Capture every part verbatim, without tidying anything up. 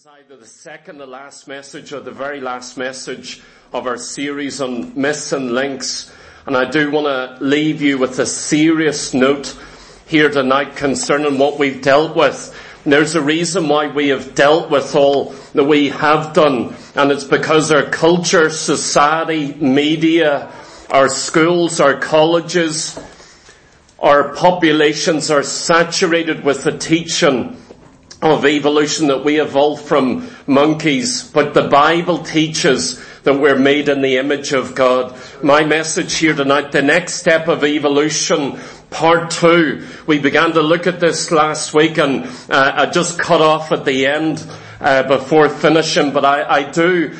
either the second to last message or the very last message of our series on myths and links. And I do want to leave you with a serious note here tonight concerning what we've dealt with. And there's a reason why we have dealt with all that we have done. And it's because our culture, society, media, our schools, our colleges, our populations are saturated with the teaching of evolution, that we evolved from monkeys, but the Bible teaches that we're made in the image of God. My message here tonight, the next step of evolution, part two. We began to look at this last week, and uh, I just cut off at the end uh, before finishing, but I, I do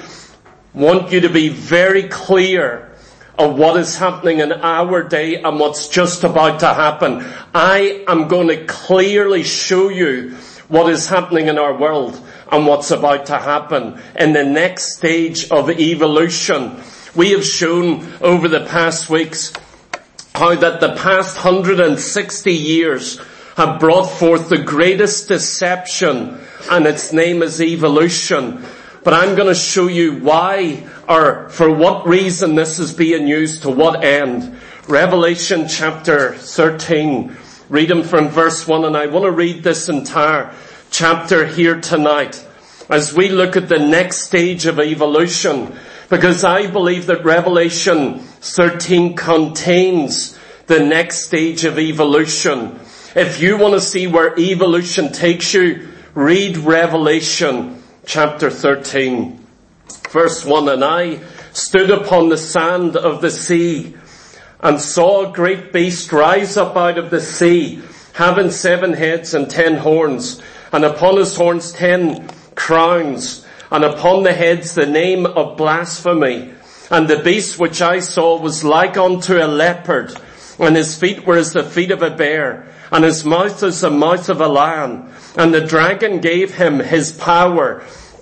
want you to be very clear of what is happening in our day and what's just about to happen. I am going to clearly show you what is happening in our world and what's about to happen in the next stage of evolution. We have shown over the past weeks how that the past one hundred sixty years have brought forth the greatest deception, and its name is evolution. But I'm going to show you why, or for what reason this is being used, to what end. Revelation chapter thirteen. Reading from verse one, and I want to read this entire chapter here tonight as we look at the next stage of evolution, because I believe that Revelation thirteen contains the next stage of evolution. If you want to see where evolution takes you, read Revelation chapter thirteen, verse one. And I stood upon the sand of the sea and saw a great beast rise up out of the sea, having seven heads and ten horns, and upon his horns ten crowns, and upon the heads the name of blasphemy. And the beast which I saw was like unto a leopard, and his feet were as the feet of a bear, and his mouth as the mouth of a lion. And the dragon gave him his power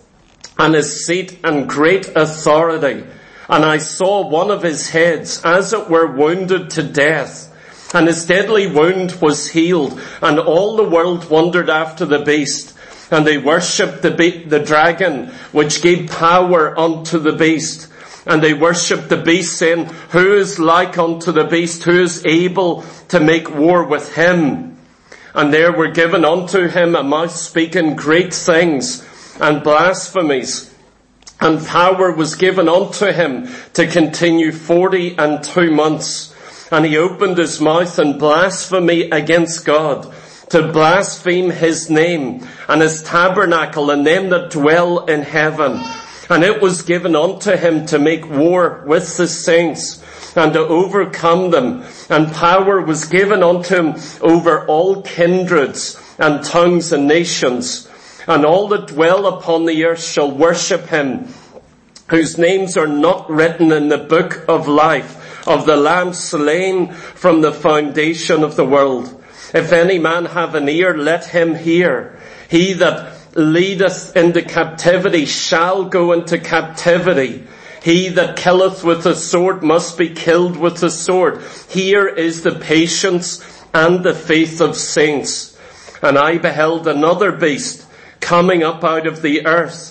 and his seat and great authority. And I saw one of his heads, as it were, wounded to death, and his deadly wound was healed. And all the world wondered after the beast, and they worshipped the, be- the dragon, which gave power unto the beast. And they worshipped the beast, saying, who is like unto the beast? Who is able to make war with him? And there were given unto him a mouth speaking great things and blasphemies. And power was given unto him to continue forty and two months. And he opened his mouth in blasphemy against God, to blaspheme his name and his tabernacle and them that dwell in heaven. And it was given unto him to make war with the saints and to overcome them. And power was given unto him over all kindreds and tongues and nations. And all that dwell upon the earth shall worship him, whose names are not written in the book of life of the Lamb slain from the foundation of the world. If any man have an ear, let him hear. He that leadeth into captivity shall go into captivity. He that killeth with the sword must be killed with the sword. Here is the patience and the faith of saints. And I beheld another beast coming up out of the earth.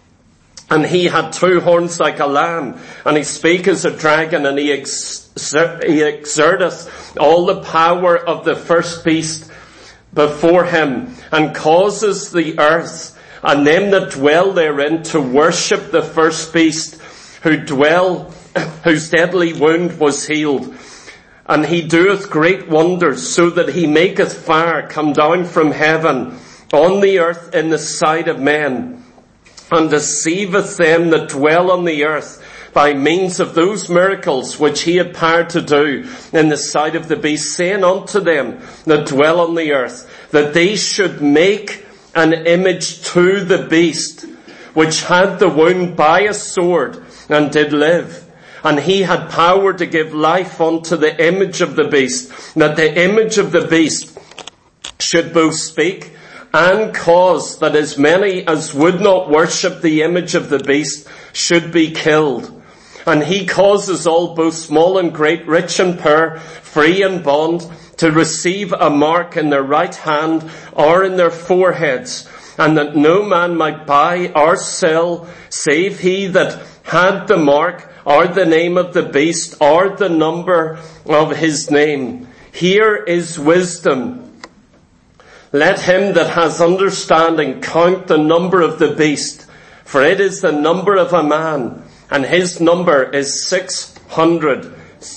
And he had two horns like a lamb, and he spake as a dragon, and he, exer- he exerteth all the power of the first beast before him, and causes the earth and them that dwell therein to worship the first beast, who dwell, whose deadly wound was healed. And he doeth great wonders, so that he maketh fire come down from heaven on the earth in the sight of men, and deceiveth them that dwell on the earth by means of those miracles which he had power to do in the sight of the beast, saying unto them that dwell on the earth, that they should make an image to the beast, which had the wound by a sword, and did live. And he had power to give life unto the image of the beast, that the image of the beast should both speak and cause that as many as would not worship the image of the beast should be killed. And he causes all, both small and great, rich and poor, free and bond, to receive a mark in their right hand or in their foreheads, and that no man might buy or sell, save he that had the mark, or the name of the beast, or the number of his name. Here is wisdom. Let him that has understanding count the number of the beast, for it is the number of a man, and his number is six hundred,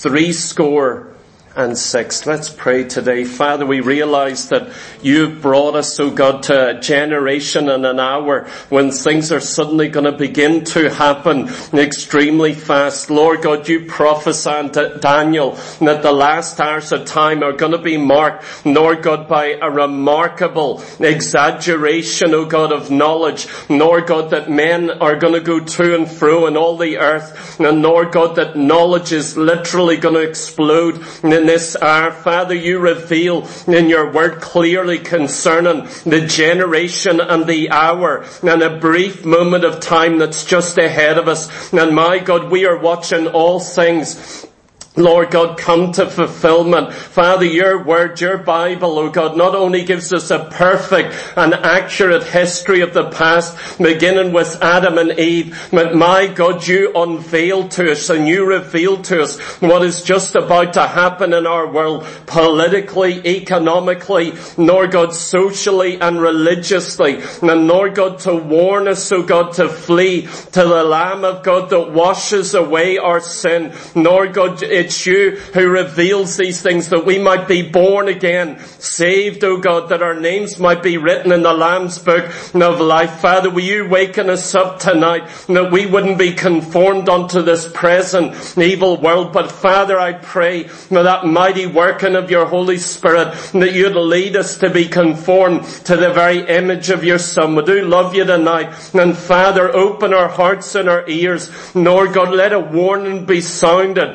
threescore and six. Let's pray today. Father, we realize that you've brought us, oh God, to a generation and an hour when things are suddenly going to begin to happen extremely fast. Lord God, you prophesied to Daniel that the last hours of time are going to be marked, Lord God, by a remarkable exaggeration, oh God, of knowledge. Lord God, that men are going to go to and fro in all the earth. And Lord God, that knowledge is literally going to explode in this hour. Father, you reveal in your word clearly concerning the generation and the hour and a brief moment of time that's just ahead of us. And my God, we are watching all things, Lord God, come to fulfillment. Father, your word, your Bible, oh God, not only gives us a perfect and accurate history of the past, beginning with Adam and Eve, but my God, you unveil to us and you reveal to us what is just about to happen in our world, politically, economically, Lord God, socially and religiously. And Lord God, to warn us, oh God, to flee to the Lamb of God that washes away our sin. Lord God, it It's you who reveals these things that we might be born again, saved, O God, that our names might be written in the Lamb's book of life. Father, will you waken us up tonight that we wouldn't be conformed unto this present evil world, but Father, I pray for that mighty working of your Holy Spirit, that you'd lead us to be conformed to the very image of your Son. We do love you tonight, and Father, open our hearts and our ears. Lord God, let a warning be sounded,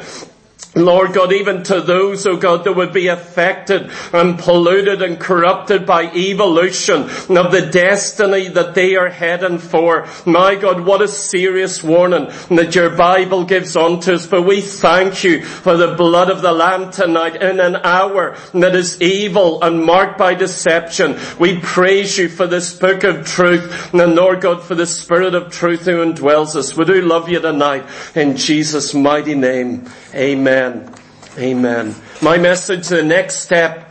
Lord God, even to those, oh God, that would be affected and polluted and corrupted by evolution of the destiny that they are heading for. My God, what a serious warning that your Bible gives unto us. But we thank you for the blood of the Lamb tonight in an hour that is evil and marked by deception. We praise you for this book of truth, and Lord God, for the Spirit of truth who indwells us. We do love you tonight in Jesus' mighty name. Amen. Amen. My message, the next step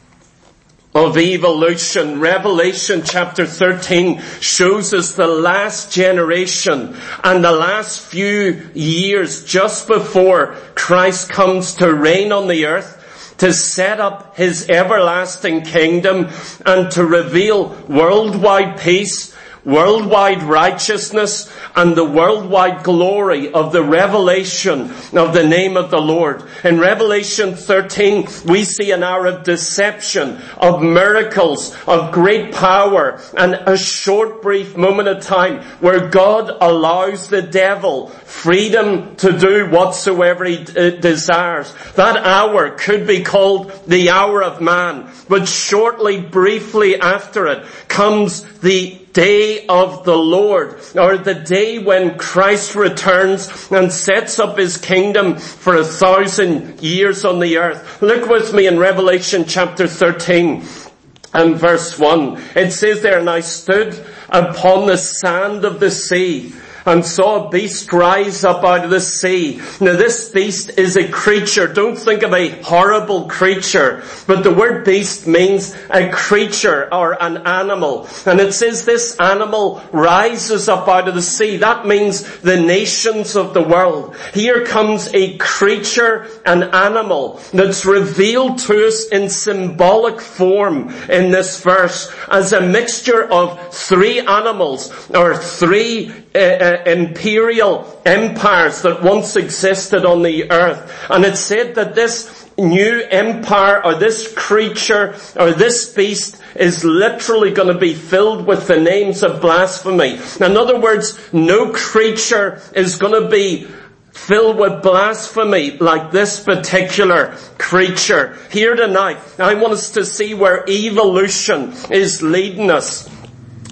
of evolution. Revelation chapter thirteen shows us the last generation and the last few years just before Christ comes to reign on the earth, to set up his everlasting kingdom and to reveal worldwide peace, worldwide righteousness, and the worldwide glory of the revelation of the name of the Lord. In Revelation thirteen, we see an hour of deception, of miracles, of great power, and a short brief moment of time where God allows the devil freedom to do whatsoever he desires. That hour could be called the hour of man, but shortly, briefly after it, comes the day of the Lord, or the day when Christ returns and sets up his kingdom for a thousand years on the earth. Look with me in Revelation chapter thirteen and verse one. It says there, "And I stood upon the sand of the sea, and saw a beast rise up out of the sea." Now this beast is a creature. Don't think of a horrible creature, but the word beast means a creature or an animal. And it says this animal rises up out of the sea. That means the nations of the world. Here comes a creature, an animal, that's revealed to us in symbolic form in this verse as a mixture of three animals, or three uh, uh, imperial empires that once existed on the earth. And it said that this new empire, or this creature, or this beast is literally going to be filled with the names of blasphemy. In other words, no creature is going to be filled with blasphemy like this particular creature. Here tonight, I want us to see where evolution is leading us.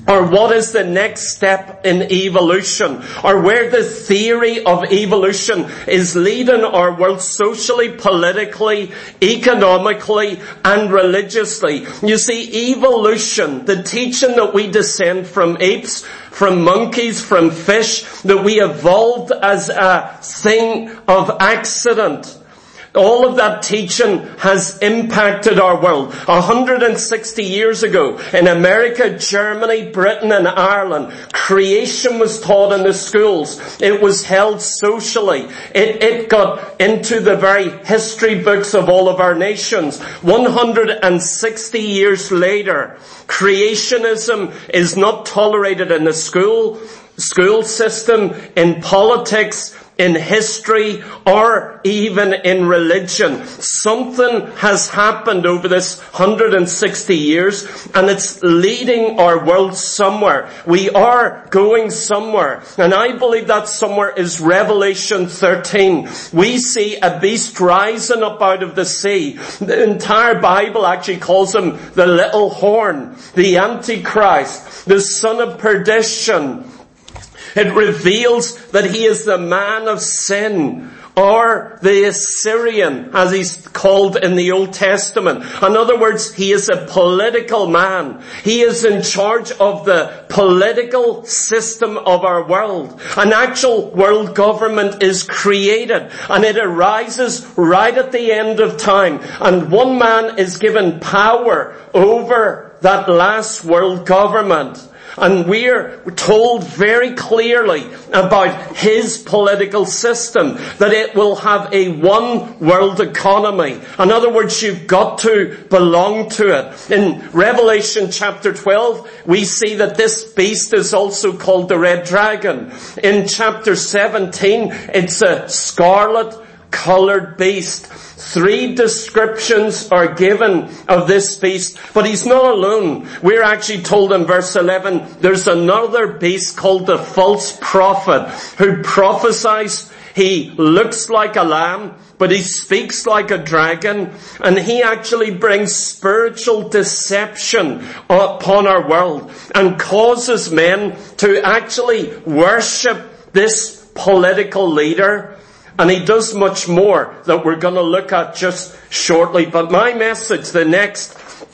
or what is the next step in evolution, or where the theory of evolution is leading our world socially, politically, economically, and religiously. You see, evolution, the teaching that we descend from apes, from monkeys, from fish, that we evolved as a thing of accident. All of that teaching has impacted our world. one hundred sixty years ago, in America, Germany, Britain and Ireland, creation was taught in the schools. It was held socially. It, it got into the very history books of all of our nations. one hundred sixty years later, creationism is not tolerated in the school, school system, in politics, in history, or even in religion. Something has happened over this one hundred sixty years, and it's leading our world somewhere. We are going somewhere, and I believe that somewhere is Revelation thirteen. We see a beast rising up out of the sea. The entire Bible actually calls him the little horn, the Antichrist, the son of perdition. It reveals that he is the man of sin, or the Assyrian, as he's called in the Old Testament. In other words, he is a political man. He is in charge of the political system of our world. An actual world government is created, and it arises right at the end of time. And one man is given power over that last world government. And we're told very clearly about his political system, that it will have a one world economy. In other words, you've got to belong to it. In Revelation chapter twelve, we see that this beast is also called the red dragon. In chapter seventeen, it's a scarlet colored beast. Three descriptions are given of this beast, but he's not alone. We're actually told in verse eleven, there's another beast called the false prophet, who prophesies. He looks like a lamb, but he speaks like a dragon, and he actually brings spiritual deception upon our world and causes men to actually worship this political leader. And he does much more that we're going to look at just shortly. But my message, the next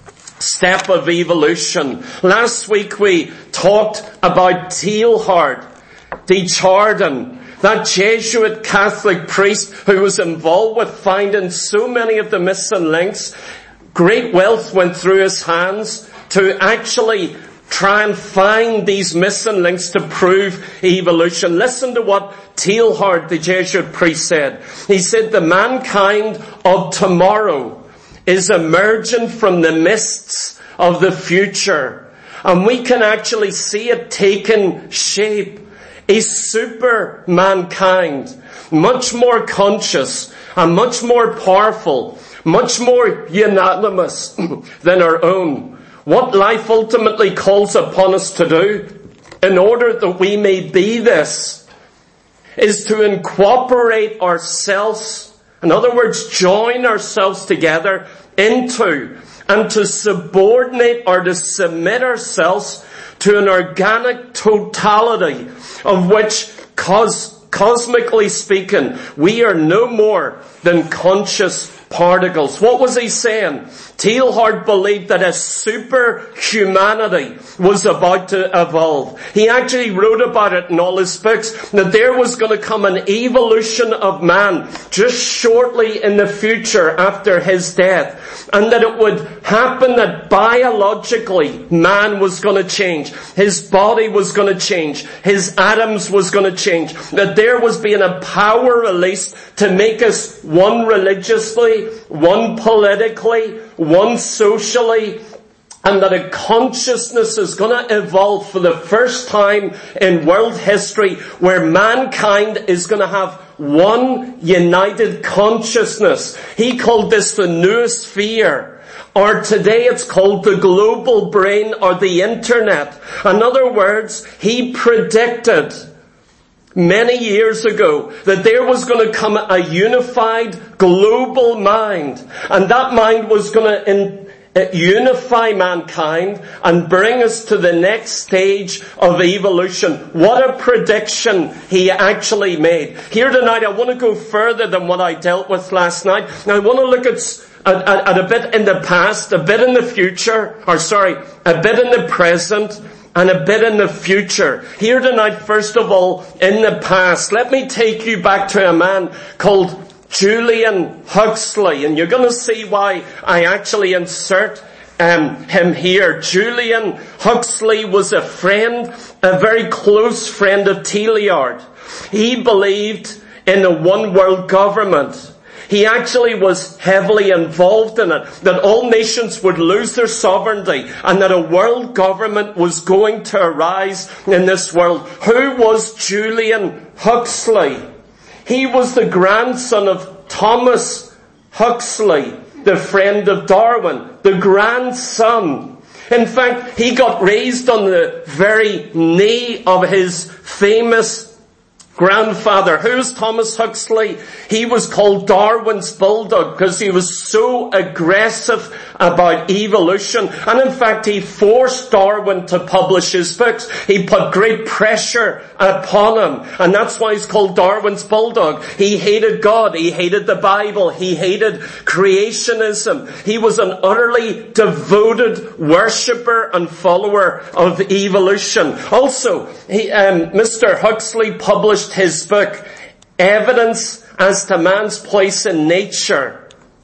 step of evolution. Last week we talked about Teilhard de Chardin, that Jesuit Catholic priest who was involved with finding so many of the missing links. Great wealth went through his hands to actually try and find these missing links to prove evolution. Listen to what Teilhard, the Jesuit priest, said. He said, the mankind of tomorrow is emerging from the mists of the future. And we can actually see it taking shape. A super mankind, much more conscious and much more powerful, much more unanimous than our own. What life ultimately calls upon us to do, in order that we may be this, is to incorporate ourselves, in other words, join ourselves together into, and to subordinate or to submit ourselves to an organic totality of which, cos- cosmically speaking, we are no more than conscious particles. What was he saying? Teilhard believed that a super humanity was about to evolve. He actually wrote about it in all his books, that there was going to come an evolution of man just shortly in the future after his death, and that it would happen that biologically man was going to change. His body was going to change. His atoms was going to change. That there was being a power released to make us one religiously, one politically, one socially, and that a consciousness is going to evolve for the first time in world history where mankind is going to have one united consciousness. He called this the noosphere, or today it's called the global brain or the internet. In other words, he predicted many years ago that there was going to come a unified global mind, and that mind was going to in, unify mankind and bring us to the next stage of evolution. What a prediction he actually made. Here tonight I want to go further than what I dealt with last night. Now I want to look at, at, at a bit in the past, a bit in the future, or sorry, a bit in the present, and a bit in the future. Here tonight, first of all, in the past, let me take you back to a man called Julian Huxley, and you're going to see why I actually insert um, him here. Julian Huxley was a friend, a very close friend of Teilhard. He believed in a one world government. He actually was heavily involved in it, that all nations would lose their sovereignty and that a world government was going to arise in this world. Who was Julian Huxley? He was the grandson of Thomas Huxley, the friend of Darwin, the grandson. In fact, he got raised on the very knee of his famous grandfather. Who's Thomas Huxley? He was called Darwin's bulldog because he was so aggressive about evolution. And in fact, he forced Darwin to publish his books. He put great pressure upon him. And that's why he's called Darwin's bulldog. He hated God. He hated the Bible. He hated creationism. He was an utterly devoted worshipper and follower of evolution. Also, he, um, Mister Huxley published his book, Evidence as to Man's Place in Nature,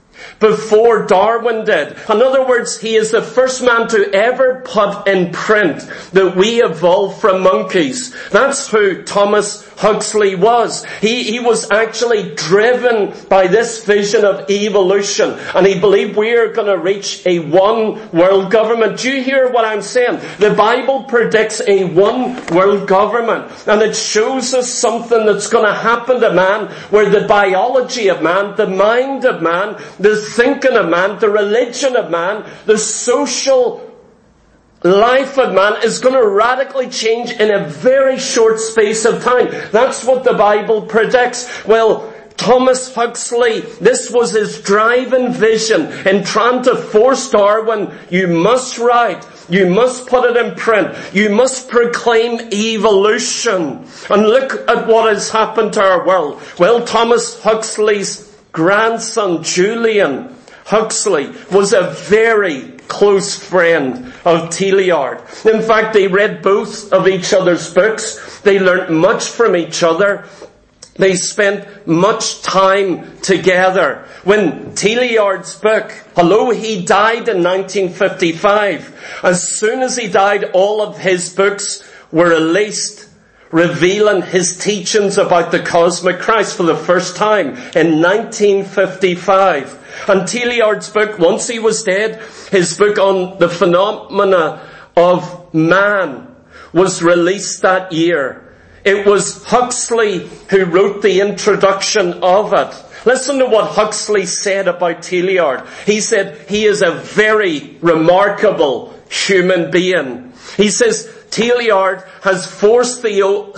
before Darwin did. In other words, he is the first man to ever put in print that we evolved from monkeys. That's who Thomas Huxley was. He, he was actually driven by this vision of evolution, and he believed we are going to reach a one world government. Do you hear what I'm saying? The Bible predicts a one world government, and it shows us something that's going to happen to man, where the biology of man, the mind of man, the thinking of man, the religion of man, the social life of man is going to radically change in a very short space of time. That's what the Bible predicts. Well, Thomas Huxley, this was his driving vision in trying to force Darwin, you must write, you must put it in print, you must proclaim evolution. And look at what has happened to our world. Well, Thomas Huxley's grandson, Julian Huxley, was a very close friend of Teilhard. In fact, they read both of each other's books. They learnt much from each other. They spent much time together. When Teilhard's book, although he died in nineteen fifty-five, as soon as he died, all of his books were released, revealing his teachings about the cosmic Christ for the first time in nineteen fifty-five. And Teilhard's book, once he was dead, his book on the phenomena of man was released that year. It was Huxley who wrote the introduction of it. Listen to what Huxley said about Teilhard. He said, he is a very remarkable human being. He says, Teilhard has forced the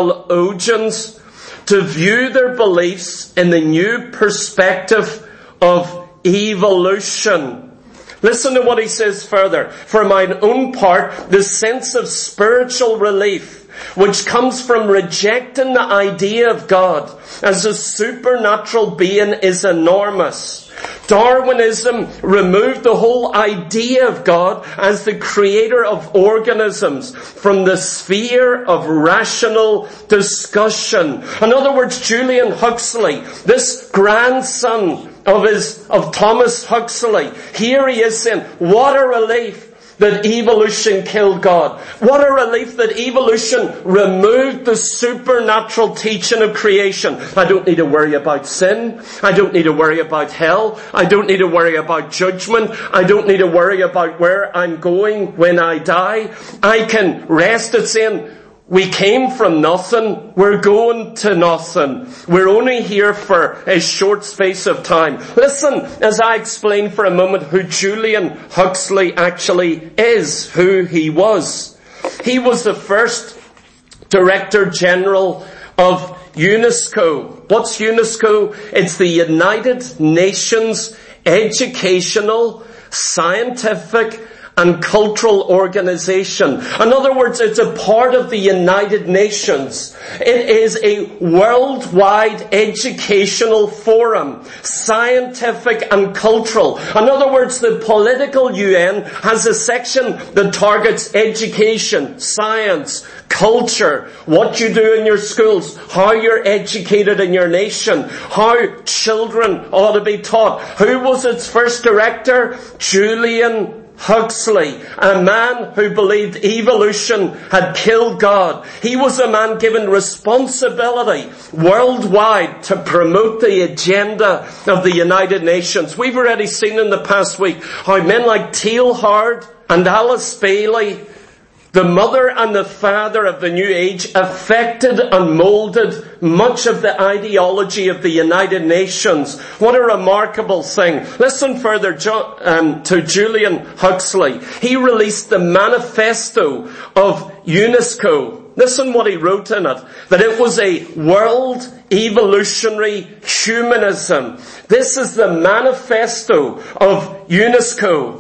theologians to view their beliefs in the new perspective of evolution. Listen to what he says further. For mine own part, the sense of spiritual relief, which comes from rejecting the idea of God as a supernatural being, is enormous. Darwinism removed the whole idea of God as the creator of organisms from the sphere of rational discussion. In other words, Julian Huxley, this grandson of his, of Thomas Huxley, here he is saying, what a relief that evolution killed God. What a relief that evolution removed the supernatural teaching of creation. I don't need to worry about sin. I don't need to worry about hell. I don't need to worry about judgment. I don't need to worry about where I'm going when I die. I can rest at saying, we came from nothing, we're going to nothing. We're only here for a short space of time. Listen, as I explain for a moment who Julian Huxley actually is, who he was. He was the first Director General of UNESCO. What's UNESCO? It's the United Nations Educational, scientific and cultural organization. In other words, it's a part of the United Nations. It is a worldwide educational forum, scientific and cultural. In other words, the political U N has a section that targets education, science, culture, what you do in your schools, how you're educated in your nation, how children ought to be taught. Who was its first director? Julian Huxley, a man who believed evolution had killed God. He was a man given responsibility worldwide to promote the agenda of the United Nations. We've already seen in the past week how men like Teilhard and Alice Bailey, the mother and the father of the New Age, affected and molded much of the ideology of the United Nations. What a remarkable thing. Listen further um, to Julian Huxley. He released the Manifesto of UNESCO. Listen what he wrote in it. That it was a world evolutionary humanism. This is the Manifesto of UNESCO.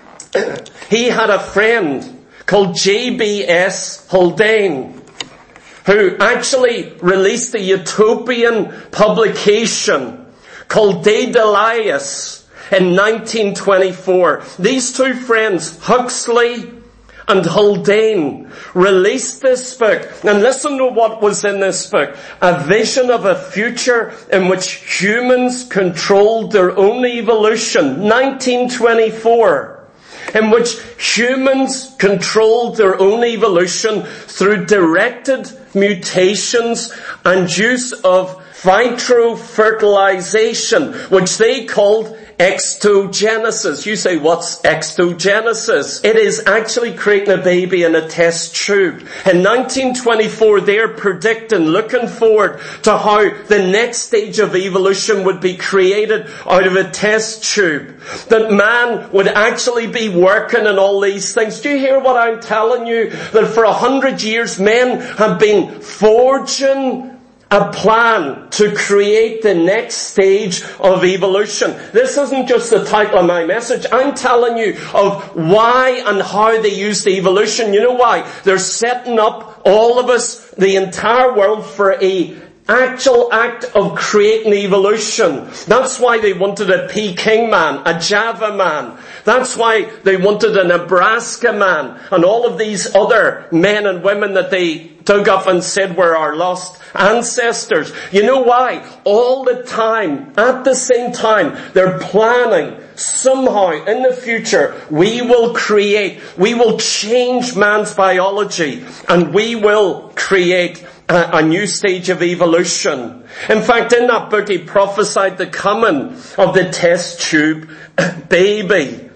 He had a friend called J B S Haldane, who actually released a utopian publication called Daedalus in nineteen twenty-four. These two friends, Huxley and Haldane, released this book. And listen to what was in this book. A vision of a future in which humans controlled their own evolution. nineteen twenty-four. In which humans controlled their own evolution through directed mutations and use of vitro fertilization, which they called extogenesis. You say, what's extogenesis? It is actually creating a baby in a test tube. In nineteen twenty-four, they're predicting, looking forward to how the next stage of evolution would be created out of a test tube. That man would actually be working in all these things. Do you hear what I'm telling you? That for a hundred years, men have been forging a plan to create the next stage of evolution. This isn't just the title of my message. I'm telling you of why and how they use the evolution. You know why? They're setting up all of us, the entire world, for a actual act of creating evolution. That's why they wanted a Peking man, a Java man. That's why they wanted a Nebraska man, and all of these other men and women that they dug up and said were our lost ancestors. You know why? All the time, at the same time, they're planning somehow in the future we will create, we will change man's biology, and we will create a, a new stage of evolution. In fact, in that book he prophesied the coming of the test tube baby.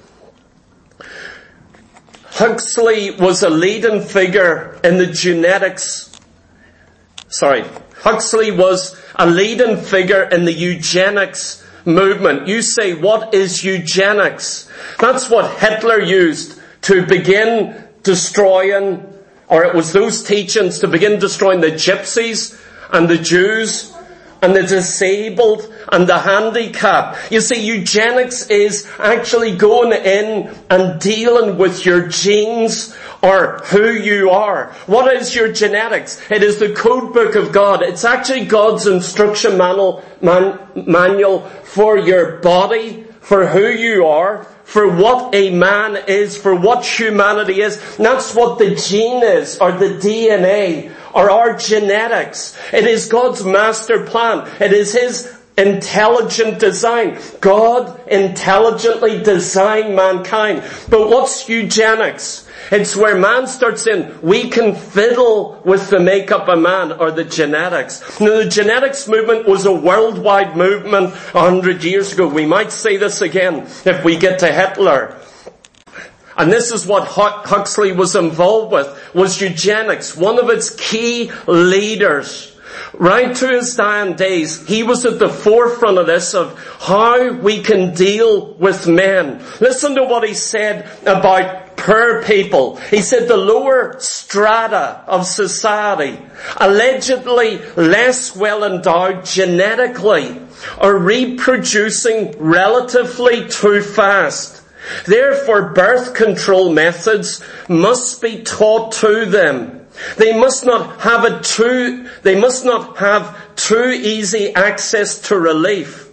Huxley was a leading figure in the genetics, sorry, Huxley was a leading figure in the eugenics movement. You say, what is eugenics? That's what Hitler used to begin destroying, or it was those teachings to begin destroying the gypsies and the Jews and the disabled and the handicapped. You see, eugenics is actually going in and dealing with your genes or who you are. What is your genetics? It is the code book of God. It's actually God's instruction manual, man, manual for your body, for who you are, for what a man is, for what humanity is. And that's what the gene is, or the D N A, or our genetics. It is God's master plan. It is His intelligent design. God intelligently designed mankind. But what's eugenics? It's where man starts in, we can fiddle with the makeup of man, or the genetics. Now, the genetics movement was a worldwide movement a hundred years ago. We might say this again if we get to Hitler. And this is what Huxley was involved with, was eugenics. One of its key leaders. Right to his dying days, he was at the forefront of this, of how we can deal with men. Listen to what he said about poor people. He said the lower strata of society, allegedly less well endowed genetically, are reproducing relatively too fast. Therefore, birth control methods must be taught to them. They must not have a too, they must not have too easy access to relief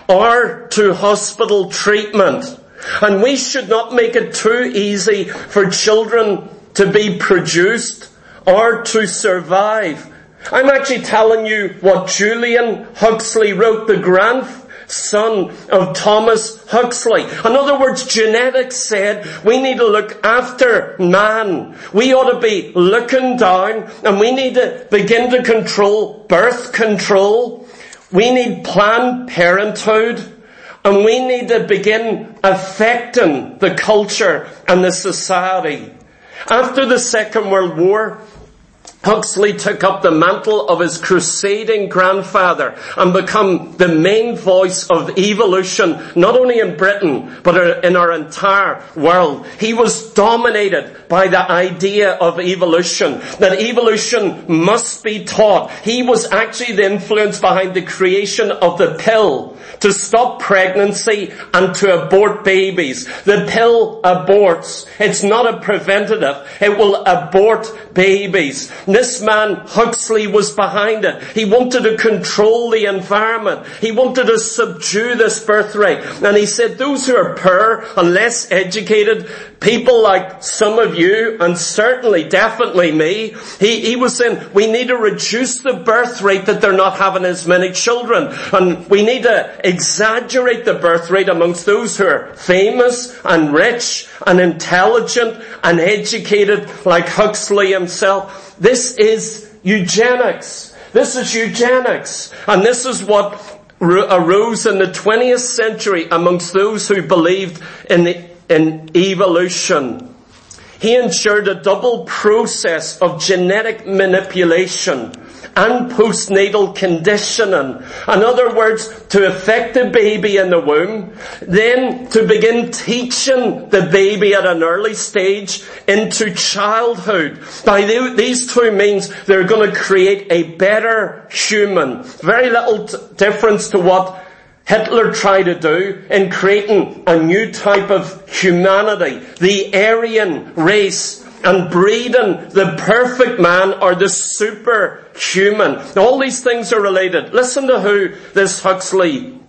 or to hospital treatment. And we should not make it too easy for children to be produced or to survive. I'm actually telling you what Julian Huxley wrote, the grandson of Thomas Huxley. In other words, genetics said we need to look after man. We ought to be looking down, and we need to begin to control birth control. We need Planned Parenthood, and we need to begin affecting the culture and the society. After the Second World War, Huxley took up the mantle of his crusading grandfather and become the main voice of evolution, not only in Britain, but in our entire world. He was dominated by the idea of evolution, that evolution must be taught. He was actually the influence behind the creation of the pill to stop pregnancy and to abort babies. The pill aborts. It's not a preventative. It will abort babies. This man, Huxley, was behind it. He wanted to control the environment. He wanted to subdue this birth rate. And he said those who are poor and less educated, people like some of you, and certainly, definitely me, he, he was saying we need to reduce the birth rate, that they're not having as many children. And we need to exaggerate the birth rate amongst those who are famous and rich and intelligent and educated, like Huxley himself. This is eugenics. This is eugenics. And this is what arose in the twentieth century amongst those who believed in, the, in evolution. He ensured a double process of genetic manipulation and postnatal conditioning. In other words, to affect the baby in the womb, then to begin teaching the baby at an early stage into childhood. By these two means, they're going to create a better human. Very little t- difference to what Hitler tried to do in creating a new type of humanity, the Aryan race, and breeding the perfect man or the superhuman. All these things are related. Listen to who this Huxley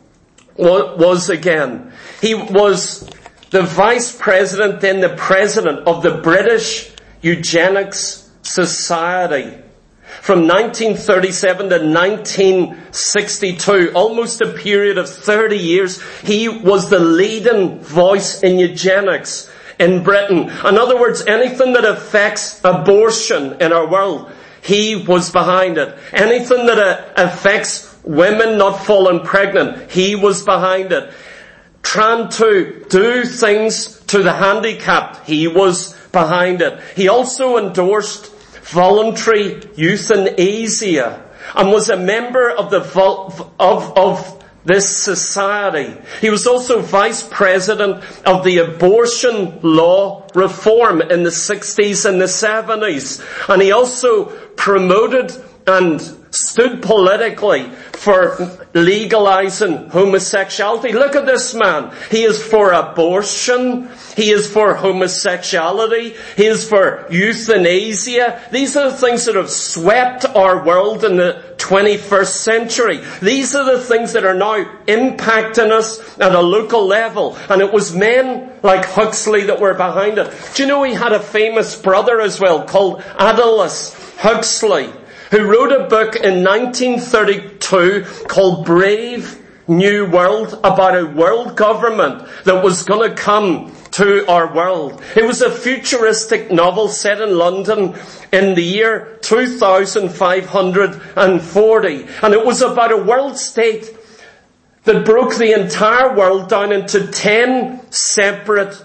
was again. He was the vice president, then the president of the British Eugenics Society. From nineteen thirty-seven to nineteen sixty-two, almost a period of thirty years, he was the leading voice in eugenics in Britain. In other words, anything that affects abortion in our world, he was behind it. Anything that uh, affects women not falling pregnant, he was behind it. Trying to do things to the handicapped, he was behind it. He also endorsed voluntary euthanasia and was a member of the of of this society. He was also vice president of the abortion law reform in the sixties and the seventies. And he also promoted and stood politically for legalizing homosexuality. Look at this man. He is for abortion. He is for homosexuality. He is for euthanasia. These are the things that have swept our world in the twenty-first century. These are the things that are now impacting us at a local level. And it was men like Huxley that were behind it. Do you know he had a famous brother as well called Aldous Huxley, who wrote a book in nineteen thirty-two called Brave New World, about a world government that was going to come to our world. It was a futuristic novel set in London in the year two thousand five hundred forty. And it was about a world state that broke the entire world down into ten separate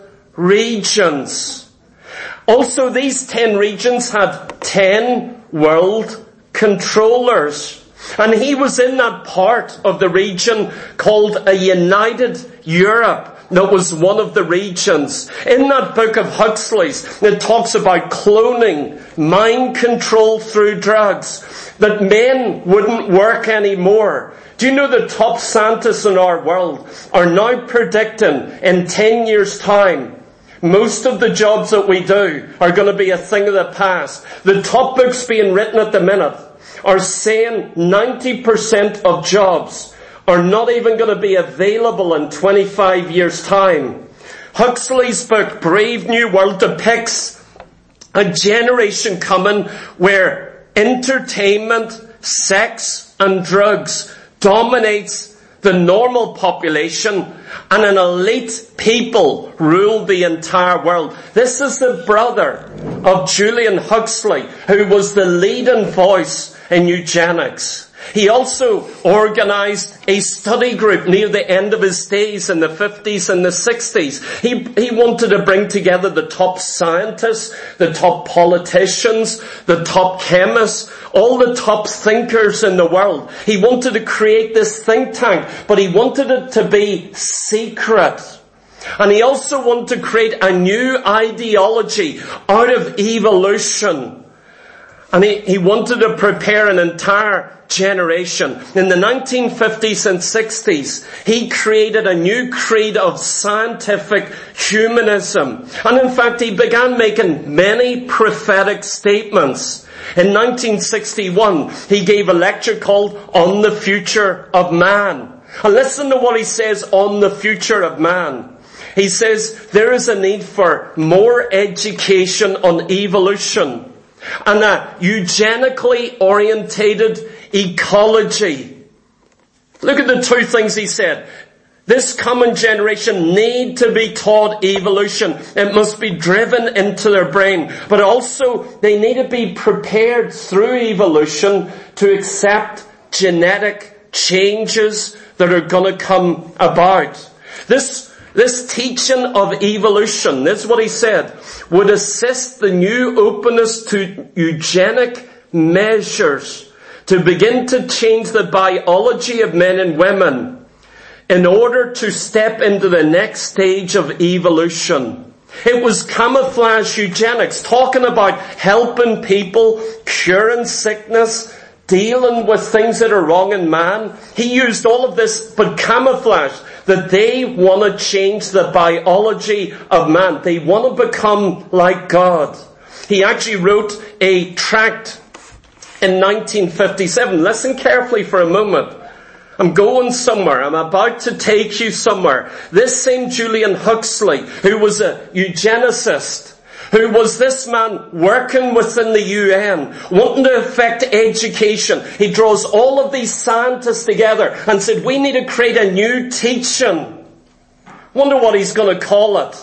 regions. Also, these ten regions had ten world controllers. And he was in that part of the region called a United Europe. that was one of the regions. In that book of Huxley's, it talks about cloning, mind control through drugs, that men wouldn't work anymore. Do you know the top scientists in our world are now predicting in ten years' time, most of the jobs that we do are going to be a thing of the past. The top books being written at the minute are saying ninety percent of jobs are not even going to be available in twenty-five years' time. Huxley's book, Brave New World, depicts a generation coming where entertainment, sex and drugs dominates the normal population, and an elite people rule the entire world. This is the brother of Julian Huxley, who was the leading voice in eugenics. He also organized a study group near the end of his days in the fifties and the sixties. He, he wanted to bring together the top scientists, the top politicians, the top chemists, all the top thinkers in the world. He wanted to create this think tank, but he wanted it to be secret. And he also wanted to create a new ideology out of evolution. And he, he wanted to prepare an entire generation. In the nineteen fifties and sixties, he created a new creed of scientific humanism. And in fact, he began making many prophetic statements. In nineteen sixty-one, he gave a lecture called On the Future of Man. And listen to what he says on the future of man. He says, there is a need for more education on evolution and a eugenically orientated ecology. Look at the two things he said. This coming generation need to be taught evolution. It must be driven into their brain. But also they need to be prepared through evolution to accept genetic changes that are going to come about. This This teaching of evolution, this is what he said, would assist the new openness to eugenic measures to begin to change the biology of men and women in order to step into the next stage of evolution. It was camouflage eugenics, talking about helping people, curing sickness, dealing with things that are wrong in man. He used all of this, but camouflage, that they want to change the biology of man. They want to become like God. He actually wrote a tract in nineteen fifty-seven. Listen carefully for a moment. I'm going somewhere. I'm about to take you somewhere. This same Julian Huxley, who was a eugenicist, who was this man working within the U N, wanting to affect education. He draws all of these scientists together and said, we need to create a new teaching. Wonder what he's going to call it.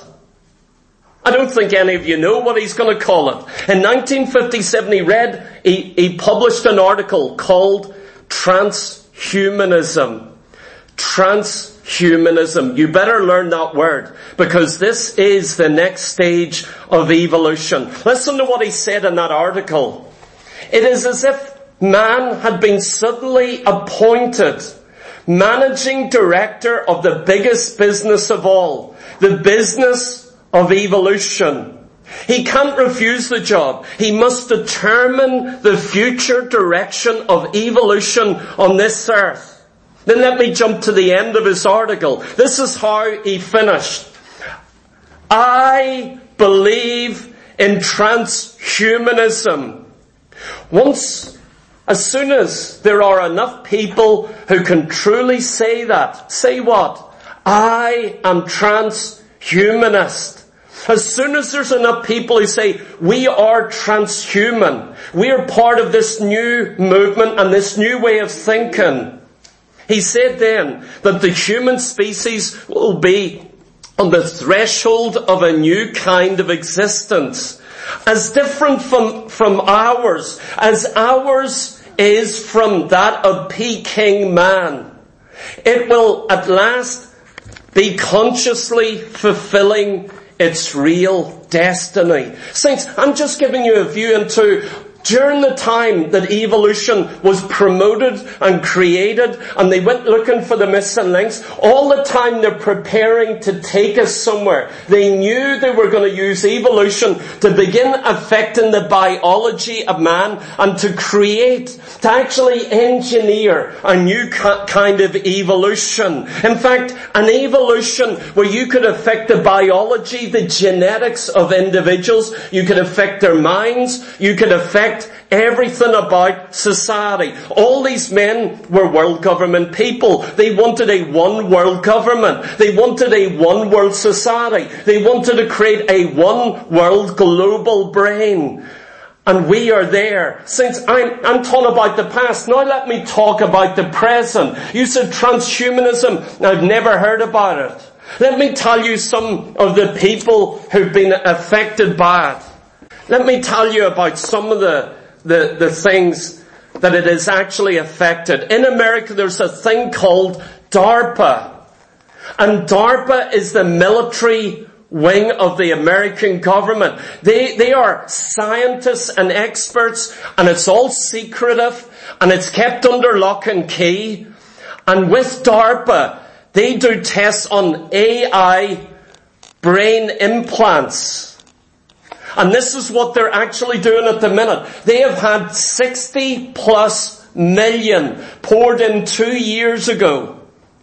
I don't think any of you know what he's going to call it. In nineteen fifty-seven, he read, he, he published an article called Transhumanism. Transhumanism. You better learn that word, because this is the next stage of evolution. Listen to what he said in that article. It is as if man had been suddenly appointed managing director of the biggest business of all, the business of evolution. He can't refuse the job. He must determine the future direction of evolution on this earth. Then let me jump to the end of his article. This is how he finished. I believe in transhumanism. Once, as soon as there are enough people who can truly say that, say what? I am transhumanist. As soon as there's enough people who say, we are transhuman, we are part of this new movement and this new way of thinking, he said then that the human species will be on the threshold of a new kind of existence, as different from, from ours, as ours is from that of Peking man. It will at last be consciously fulfilling its real destiny. Saints, I'm just giving you a view into during the time that evolution was promoted and created, and they went looking for the missing links, all the time they're preparing to take us somewhere. They knew they were going to use evolution to begin affecting the biology of man and to create, to actually engineer a new kind of evolution. In fact, an evolution where you could affect the biology, the genetics of individuals, you could affect their minds, you could affect everything about society. All these men were world government people. They wanted a one world government. They wanted a one world society. They wanted to create a one world global brain. And we are there. Since I'm, I'm talking about the past, now let me talk about the present. You said transhumanism. I've never heard about it. Let me tell you some of the people who've been affected by it. Let me tell you about some of the, the, the things that it has actually affected. In America, there's a thing called DARPA. And DARPA is the military wing of the American government. They, they are scientists and experts, and it's all secretive, and it's kept under lock and key. And with DARPA, they do tests on A I brain implants. And this is what they're actually doing at the minute. They have had sixty plus million poured in two years ago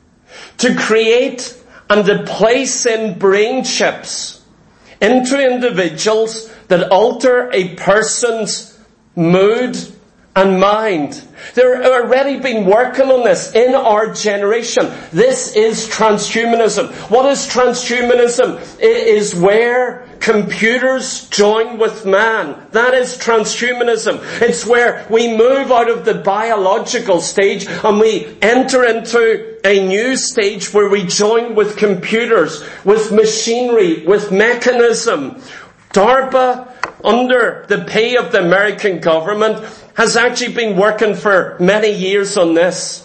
to create and to place in brain chips into individuals that alter a person's mood and mind. They're already been working on this in our generation. This is transhumanism. What is transhumanism? It is where computers join with man. That is transhumanism. It's where we move out of the biological stage and we enter into a new stage where we join with computers, with machinery, with mechanism. DARPA, under the pay of the American government, has actually been working for many years on this.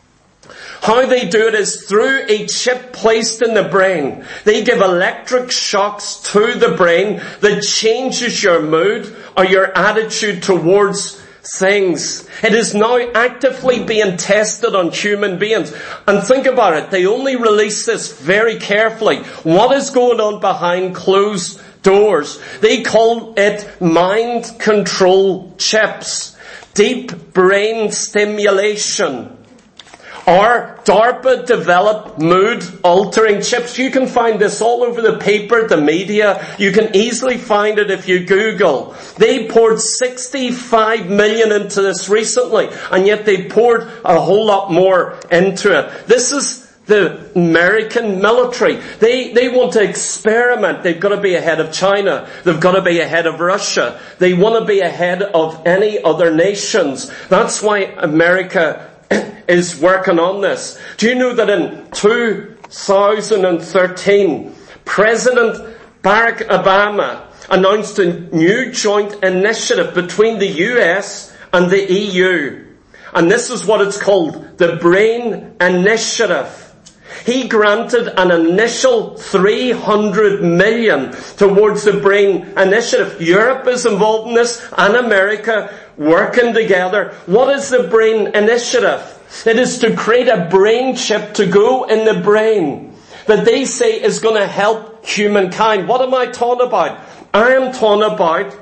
How they do it is through a chip placed in the brain. They give electric shocks to the brain that changes your mood or your attitude towards things. It is now actively being tested on human beings. And think about it, they only release this very carefully. What is going on behind closed doors? They call it mind control chips. Deep brain stimulation. Or DARPA developed mood-altering chips. You can find this all over the paper, the media. You can easily find it if you Google. They poured sixty-five million into this recently, and yet they poured a whole lot more into it. This is the American military. They, they want to experiment. They've got to be ahead of China. They've got to be ahead of Russia. They want to be ahead of any other nations. That's why America is working on this. Do you know that in two thousand thirteen, President Barack Obama announced a new joint initiative between the U S and the E U. And this is what it's called, the Brain Initiative. He granted an initial three hundred million towards the Brain Initiative. Europe is involved in this and America working together. What is the Brain Initiative? It is to create a brain chip to go in the brain that they say is going to help humankind. What am I talking about? I am talking about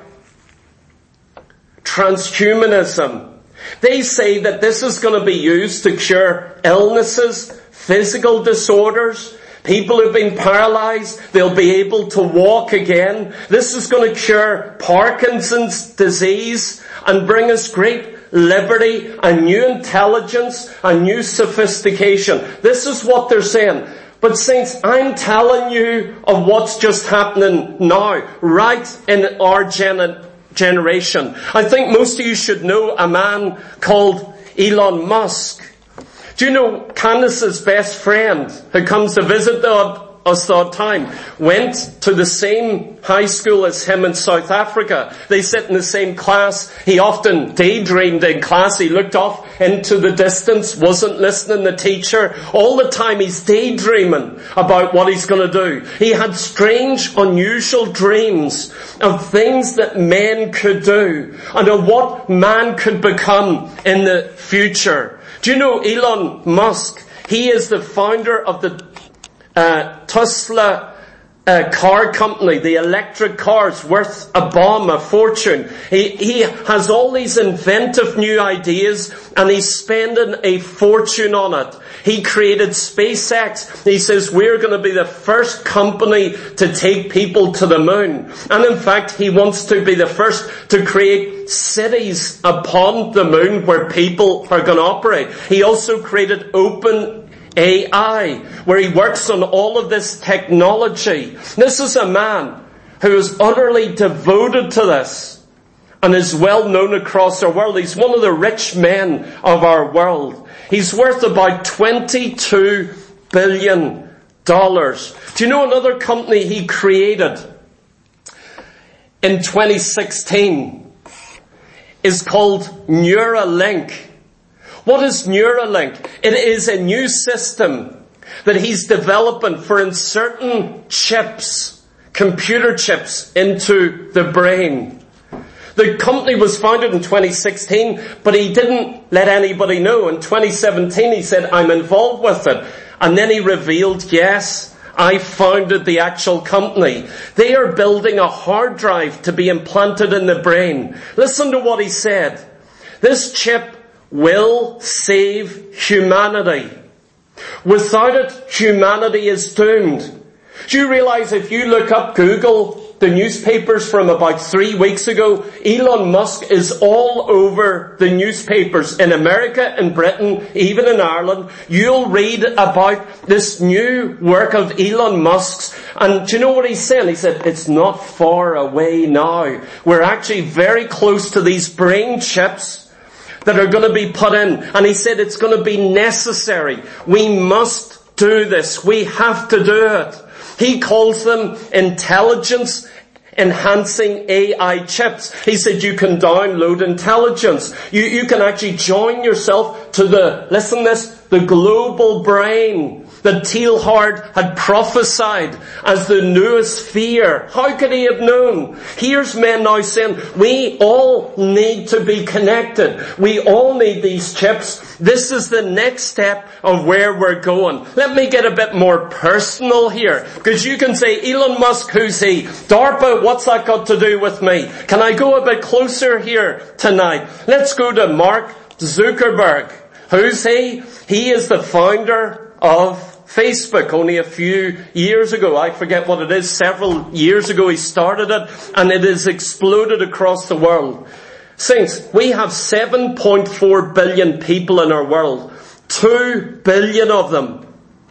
transhumanism. They say that this is going to be used to cure illnesses, physical disorders. People who've been paralyzed, they'll be able to walk again. This is going to cure Parkinson's disease and bring us great liberty and new intelligence and new sophistication. This is what they're saying. But saints, I'm telling you of what's just happening now, right in our gen- generation. I think most of you should know a man called Elon Musk. Do you know Candace's best friend who comes to visit the, us that time, went to the same high school as him in South Africa. They sit in the same class. He often daydreamed in class. He looked off into the distance, wasn't listening to the teacher. All the time he's daydreaming about what he's going to do. He had strange, unusual dreams of things that men could do and of what man could become in the future. Do you know Elon Musk? He is the founder of the uh, Tesla uh, car company, the electric cars worth a bomb, a fortune. He, he has all these inventive new ideas and he's spending a fortune on it. He created SpaceX. He says we're going to be the first company to take people to the moon. And in fact, he wants to be the first to create cities upon the moon where people are going to operate. He also created Open A I, where he works on all of this technology. This is a man who is utterly devoted to this and is well known across our world. He's one of the rich men of our world. He's worth about twenty-two billion dollars. Do you know another company he created in twenty sixteen is called Neuralink? What is Neuralink? It is a new system that he's developing for inserting chips, computer chips, into the brain. The company was founded in twenty sixteen, but he didn't let anybody know. In twenty seventeen, he said, I'm involved with it. And then he revealed, yes, I founded the actual company. They are building a hard drive to be implanted in the brain. Listen to what he said. This chip will save humanity. Without it, humanity is doomed. Do you realize if you look up Google, the newspapers from about three weeks ago, Elon Musk is all over the newspapers in America, in Britain, even in Ireland. You'll read about this new work of Elon Musk's. And do you know what he's saying? He said, it's not far away now. We're actually very close to these brain chips that are going to be put in. And he said it's going to be necessary. We must do this. We have to do it. He calls them intelligence enhancing A I chips. He said you can download intelligence. You, you can actually join yourself to the, listen this, the global brain that Teilhard had prophesied as the noosphere. How could he have known? Here's men now saying, we all need to be connected. We all need these chips. This is the next step of where we're going. Let me get a bit more personal here, because you can say, Elon Musk, who's he? DARPA, what's that got to do with me? Can I go a bit closer here tonight? Let's go to Mark Zuckerberg. Who's he? He is the founder of Facebook. Only a few years ago, I forget what it is, several years ago he started it, and it has exploded across the world. Saints, we have seven point four billion people in our world. Two billion of them,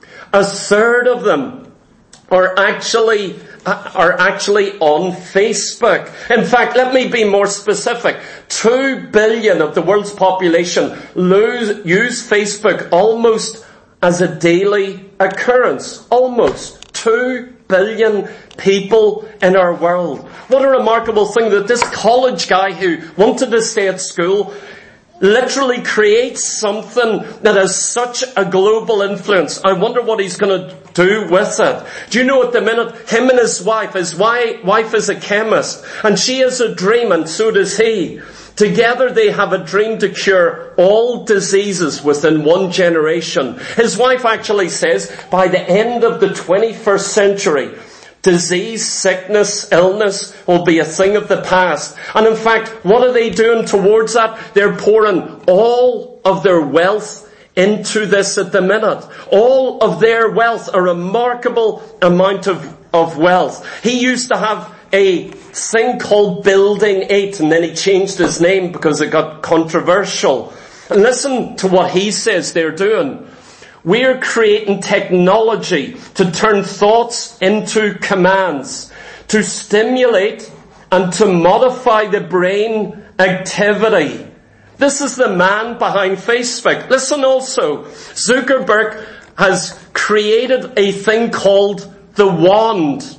a third of them, are actually are actually on Facebook. In fact, let me be more specific. Two billion of the world's population lose, use Facebook almost as a daily occurrence. Almost two billion people in our world. What a remarkable thing that this college guy who wanted to stay at school literally creates something that has such a global influence. I wonder what he's going to do with it. Do you know at the minute, him and his wife, his wife is a chemist, and she has a dream, and so does he. Together they have a dream to cure all diseases within one generation. His wife actually says, by the end of the twenty-first century, disease, sickness, illness will be a thing of the past. And in fact, what are they doing towards that? They're pouring all of their wealth into this at the minute. All of their wealth, a remarkable amount of, of wealth. He used to have a thing called Building eight, and then he changed his name because it got controversial. And listen to what he says they're doing. We're creating technology to turn thoughts into commands, to stimulate and to modify the brain activity. This is the man behind Facebook. Listen also, Zuckerberg has created a thing called the wand.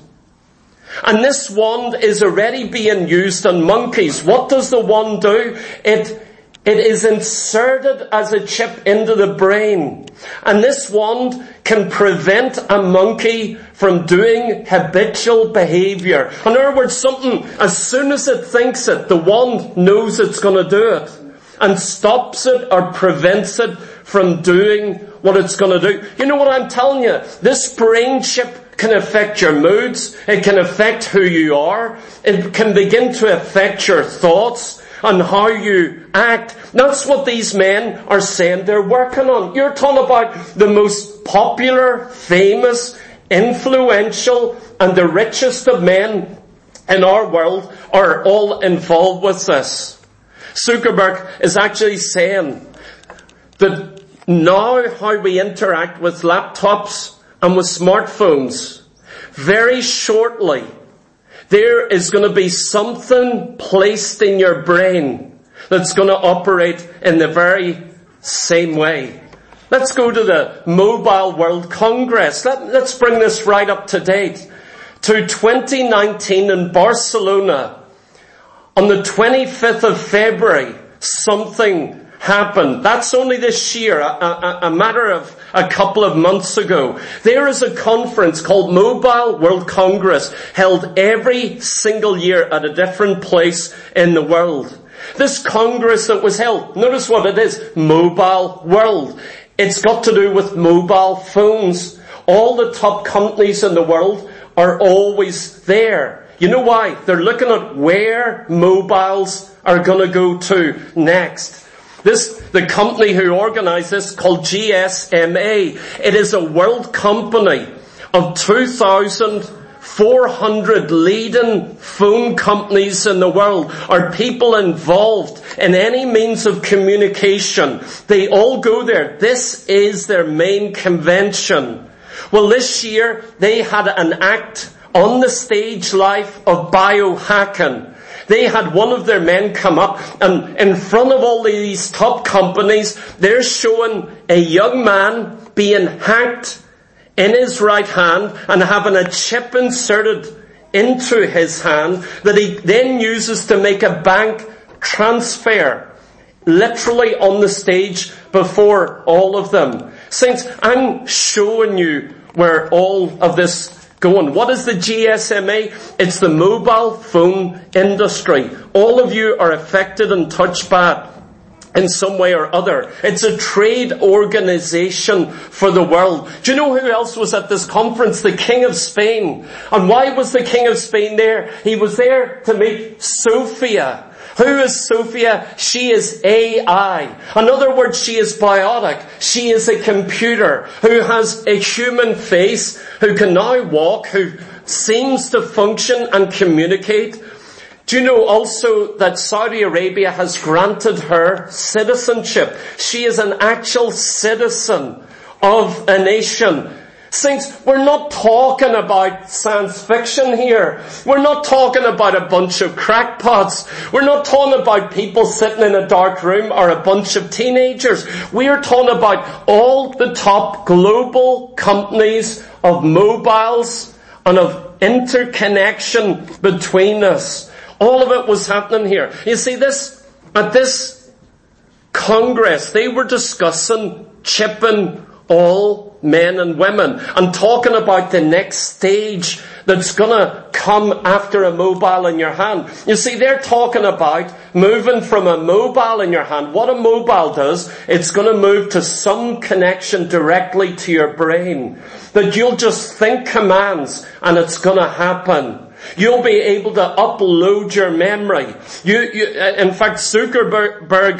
And this wand is already being used on monkeys. What does the wand do? It It is inserted as a chip into the brain. And this wand can prevent a monkey from doing habitual behavior. In other words, something, as soon as it thinks it, the wand knows it's going to do it. And stops it or prevents it from doing what it's going to do. You know what I'm telling you? This brain chip can affect your moods. It can affect who you are. It can begin to affect your thoughts and how you act. That's what these men are saying they're working on. You're talking about the most popular, famous, influential, and the richest of men in our world are all involved with this. Zuckerberg is actually saying that now how we interact with laptops and with smartphones, very shortly, there is going to be something placed in your brain that's going to operate in the very same way. Let's go to the Mobile World Congress. Let, let's bring this right up to date. To twenty nineteen in Barcelona, on the twenty-fifth of February, something happened. That's only this year, a, a, a matter of a couple of months ago. There is a conference called Mobile World Congress held every single year at a different place in the world. This congress that was held, notice what it is, Mobile World. It's got to do with mobile phones. All the top companies in the world are always there. You know why? They're looking at where mobiles are going to go to next. This, the company who organised this, called G S M A, it is a world company of two thousand four hundred leading phone companies in the world, are people involved in any means of communication. They all go there. This is their main convention. Well, this year they had an act on the stage live of biohacking. They had one of their men come up, and in front of all these top companies, they're showing a young man being hacked in his right hand and having a chip inserted into his hand that he then uses to make a bank transfer, literally on the stage before all of them. Saints, I'm showing you where all of this going. What is the G S M A? It's the mobile phone industry. All of you are affected and touched by it in some way or other. It's a trade organization for the world. Do you know who else was at this conference? The King of Spain. And why was the King of Spain there? He was there to meet Sophia. Who is Sophia? She is A I. In other words, she is biotic. She is a computer who has a human face, who can now walk, who seems to function and communicate. Do you know also that Saudi Arabia has granted her citizenship? She is an actual citizen of a nation. Saints, we're not talking about science fiction here. We're not talking about a bunch of crackpots. We're not talking about people sitting in a dark room or a bunch of teenagers. We are talking about all the top global companies of mobiles and of interconnection between us. All of it was happening here. You see, this, at this Congress, they were discussing chipping all men and women and talking about the next stage that's gonna come after a mobile in your hand. You see, they're talking about moving from a mobile in your hand. What a mobile does, it's gonna move to some connection directly to your brain. That you'll just think commands and it's gonna happen. You'll be able to upload your memory. You, you in fact, Zuckerberg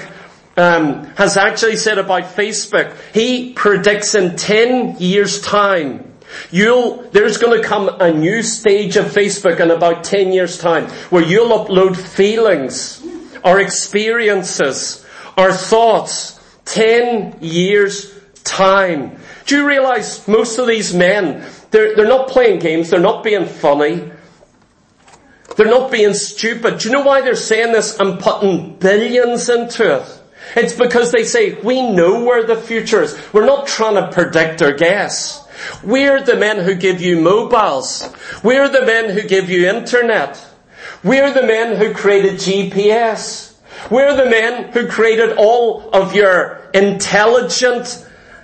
Um, has actually said about Facebook, he predicts in ten years' time, you'll, there's going to come a new stage of Facebook in about ten years' time, where you'll upload feelings, or experiences, or thoughts, ten years' time. Do you realize most of these men, they're, they're not playing games, they're not being funny, they're not being stupid. Do you know why they're saying this and putting billions into it? It's because they say, we know where the future is. We're not trying to predict or guess. We're the men who give you mobiles. We're the men who give you internet. We're the men who created G P S. We're the men who created all of your intelligent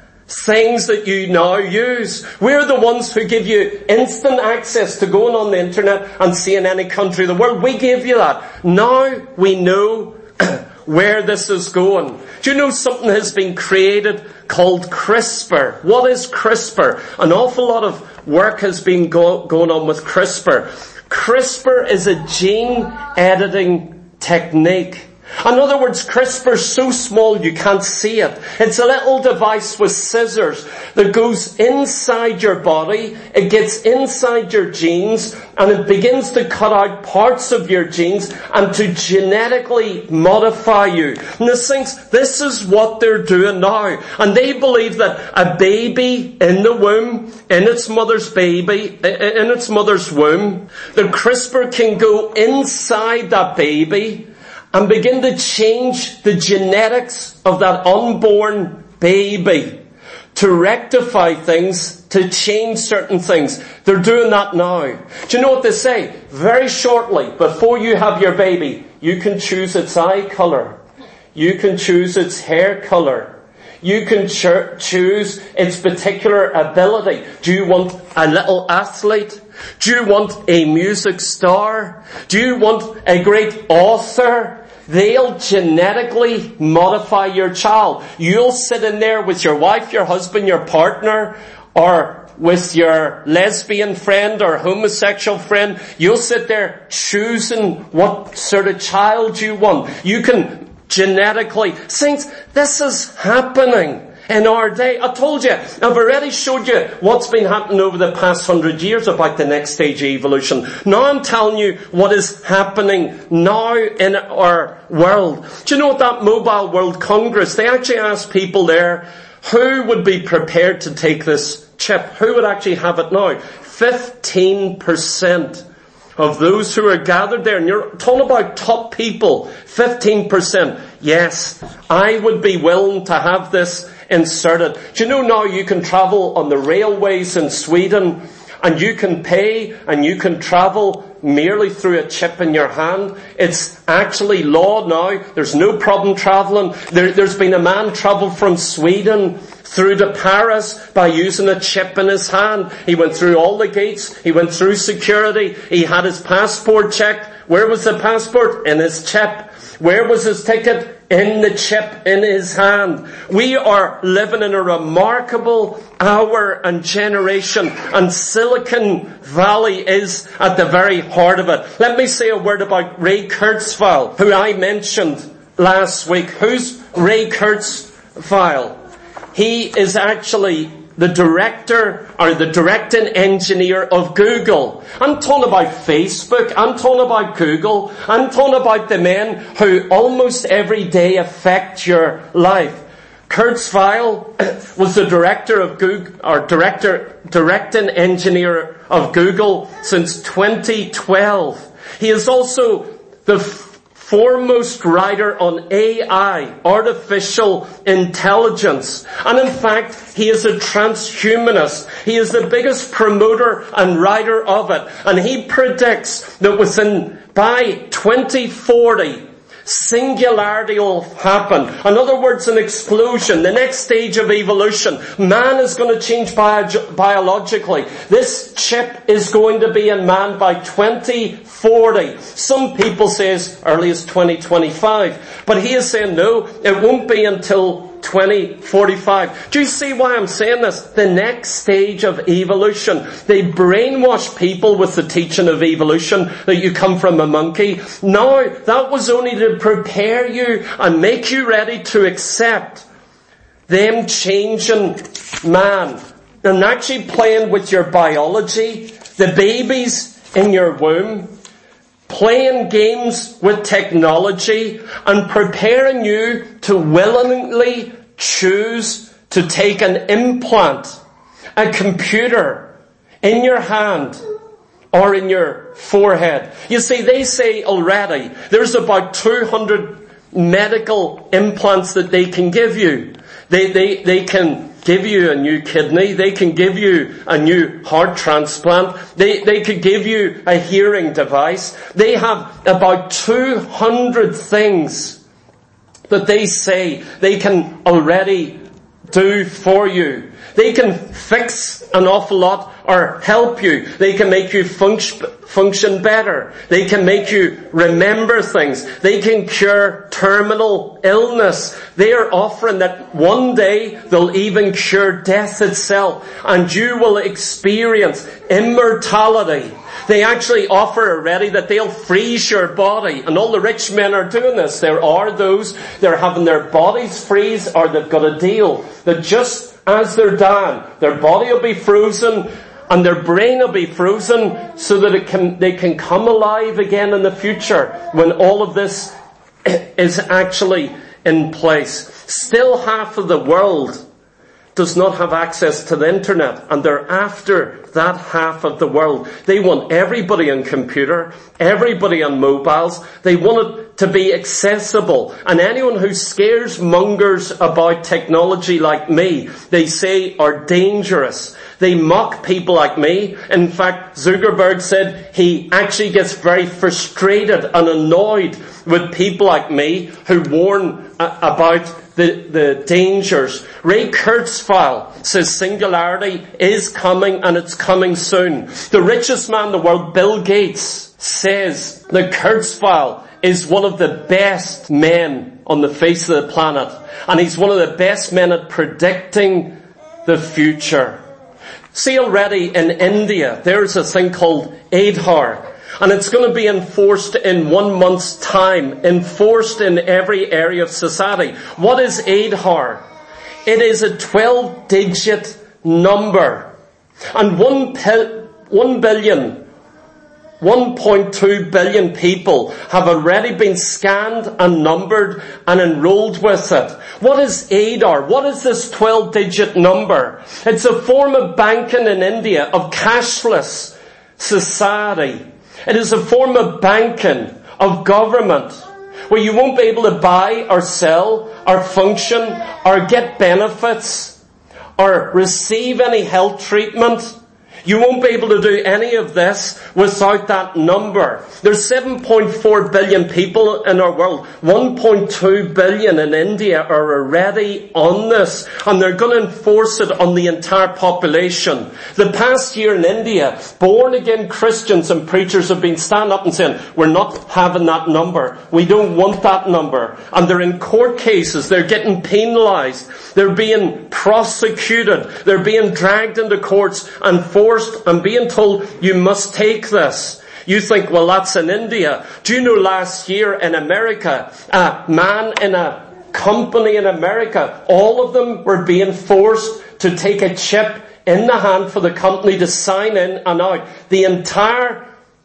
things that you now use. We're the ones who give you instant access to going on the internet and seeing any country of the world. We gave you that. Now we know where this is going. Do you know something has been created called CRISPR? What is CRISPR? An awful lot of work has been go- going on with CRISPR. CRISPR is a gene editing technique. In other words, CRISPR is so small you can't see it. It's a little device with scissors that goes inside your body, it gets inside your genes, and it begins to cut out parts of your genes and to genetically modify you. And this thinks, this is what they're doing now. And they believe that a baby in the womb, in its mother's baby, in its mother's womb, that CRISPR can go inside that baby and begin to change the genetics of that unborn baby to rectify things, to change certain things. They're doing that now. Do you know what they say? Very shortly, before you have your baby, you can choose its eye colour. You can choose its hair colour. You can ch- choose its particular ability. Do you want a little athlete? Do you want a music star? Do you want a great author? They'll genetically modify your child. You'll sit in there with your wife, your husband, your partner, or with your lesbian friend or homosexual friend. You'll sit there choosing what sort of child you want. You can genetically... Saints, this is happening in our day. I told you, I've already showed you what's been happening over the past hundred years about the next stage of evolution. Now I'm telling you what is happening now in our world. Do you know what that Mobile World Congress, they actually asked people there, who would be prepared to take this chip? Who would actually have it now? fifteen percent of those who are gathered there, and you're talking about top people, fifteen percent. Yes, I would be willing to have this inserted. Do you know now you can travel on the railways in Sweden, and you can pay and you can travel merely through a chip in your hand? It's actually law now. There's no problem travelling. There, there's been a man travel from Sweden through to Paris by using a chip in his hand. He went through all the gates. He went through security. He had his passport checked. Where was the passport? In his chip. Where was his ticket? In the chip in his hand. We are living in a remarkable hour and generation, and Silicon Valley is at the very heart of it. Let me say a word about Ray Kurzweil, who I mentioned last week. Who's Ray Kurzweil? He is actually the director or the directing engineer of Google. I'm talking about Facebook. I'm talking about Google. I'm talking about the men who almost every day affect your life. Kurzweil was the director of Google, or director, directing engineer of Google since twenty twelve. He is also the foremost writer on A I, artificial intelligence. And in fact, he is a transhumanist. He is the biggest promoter and writer of it. And he predicts that within, by twenty forty, singularity will happen. In other words, an explosion, the next stage of evolution. Man is going to change bio- biologically. This chip is going to be in man by twenty forty. Some people say as early as twenty twenty-five. But he is saying no, it won't be until twenty forty-five. Do you see why I'm saying this? The next stage of evolution. They brainwash people with the teaching of evolution, that you come from a monkey. No, that was only to prepare you and make you ready to accept them changing man and actually playing with your biology, the babies in your womb, playing games with technology and preparing you to willingly choose to take an implant, a computer in your hand or in your forehead. You see, they say already there's about two hundred medical implants that they can give you. They, they, they can give you a new kidney. They can give you a new heart transplant. They, they could give you a hearing device. They have about two hundred things that they say they can already do for you. They can fix an awful lot or help you. They can make you function, function better. They can make you remember things. They can cure terminal illness. They are offering that one day they'll even cure death itself, and you will experience immortality. They actually offer already that they'll freeze your body, and all the rich men are doing this. There are those, they're having their bodies freeze, or they've got a deal that just as they're dying, their body will be frozen and their brain will be frozen so that it can, they can come alive again in the future when all of this is actually in place. Still, half of the world does not have access to the internet, and they're after that half of the world. They want everybody on computer, everybody on mobiles. They want it to be accessible. And anyone who scares mongers about technology like me, they say are dangerous. They mock people like me. In fact, Zuckerberg said he actually gets very frustrated and annoyed with people like me who warn uh, about the, the dangers. Ray Kurzweil says singularity is coming, and it's coming soon. The richest man in the world, Bill Gates, says that Kurzweil is one of the best men on the face of the planet. And he's one of the best men at predicting the future. See, already in India, there's a thing called Aadhaar. And it's going to be enforced in one month's time, enforced in every area of society. What is Aadhaar? It is a twelve-digit number. And one, pe- one billion, one point two billion people have already been scanned and numbered and enrolled with it. What is Aadhaar? What is this twelve-digit number? It's a form of banking in India, of cashless society. It is a form of banking, of government, where you won't be able to buy or sell or function or get benefits or receive any health treatment. You won't be able to do any of this without that number. There's seven point four billion people in our world. one point two billion in India are already on this, and they're going to enforce it on the entire population. The past year in India, born-again Christians and preachers have been standing up and saying, we're not having that number. We don't want that number. And they're in court cases. They're getting penalized. They're being prosecuted. They're being dragged into courts and forced and being told, you must take this. You think, well, that's in India. Do you know last year in America, a man in a company in America, all of them were being forced to take a chip in the hand for the company to sign in and out. The entire